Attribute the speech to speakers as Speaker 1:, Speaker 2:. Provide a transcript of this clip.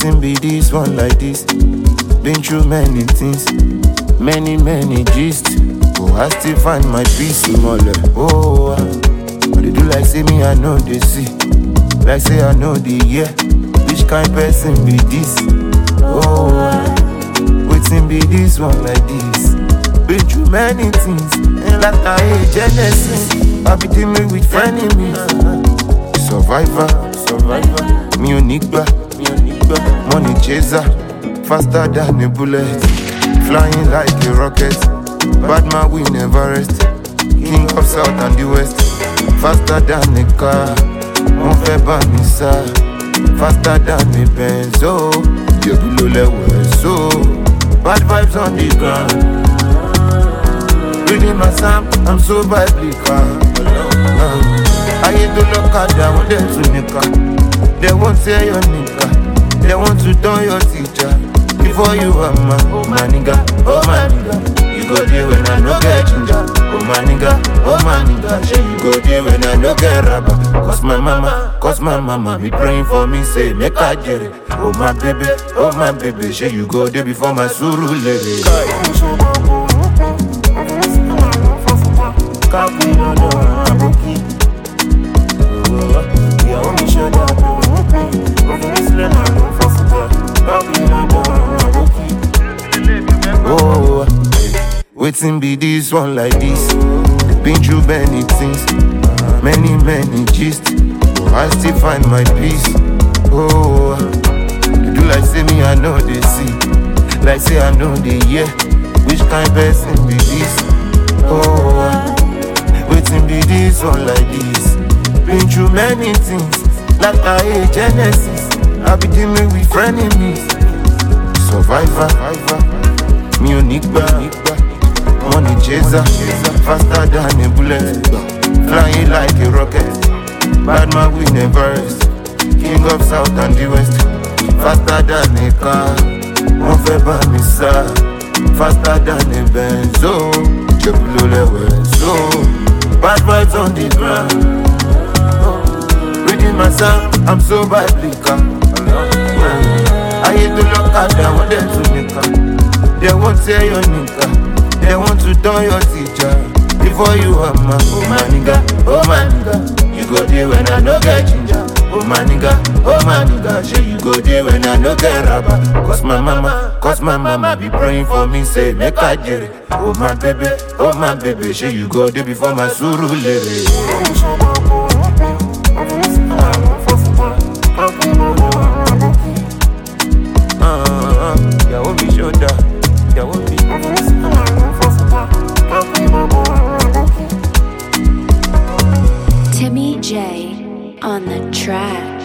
Speaker 1: Waiting be this one like this. Been through many things, many gist. Oh, I still find my peace, mole. Oh, but they do like say me, I know they see. Like say I know the year. Which kind person be this? Oh, waiting be this one like this. Been through many things, and like I hate Genesis. I be dealing with frenemies. Survivor. Me Onigba. Money chaser. Faster than a bullet. Flying like a rocket. Bad man we never rest. King of South and the West. Faster than a car. Mon fait banissa. Faster than a benzo. You below level so. Bad vibes on the ground. Reading my psalm, I'm so biblical. I hate to look at them, want them to nigga. They won't say your nigga. They want to turn your teacher. Before you are man, oh my nigga, oh my nigga. You go there when I no get ginger. Oh my nigga, say you go there when I no get rubber. Cause my mama be praying for me, say make I get it. Oh my baby, say you go there before my suru lady. Oh, waiting be this one like this. Been through many things, many gist. Oh, I still find my peace. Oh, they do like say me, I know they see. Like say I know the year. Which kind person be this? Oh, waiting be this one like this. Been through many things, like I hate Genesis. I be dealing with frenemies. Survivor, me Onigba. Money chaser, faster than a bullet. Flying like a rocket. Bad man we never rest. King of South and the West. Faster than a car. Mon fait banissa. Faster than a benzo. You below level so. Bad vibes on the ground. Reading my psalm, I'm so biblical. I hate to look at them, want them to nigga. They won't say your nigga. They want to turn your teacher. Before you are man, oh my nigga. You go there when I no get ginger. Oh my nigga, say you go there when I no get rubber. Cause my mama be praying for me, say make I get it. Oh my baby, say you go there before my suru lady.
Speaker 2: Timmy J on the track.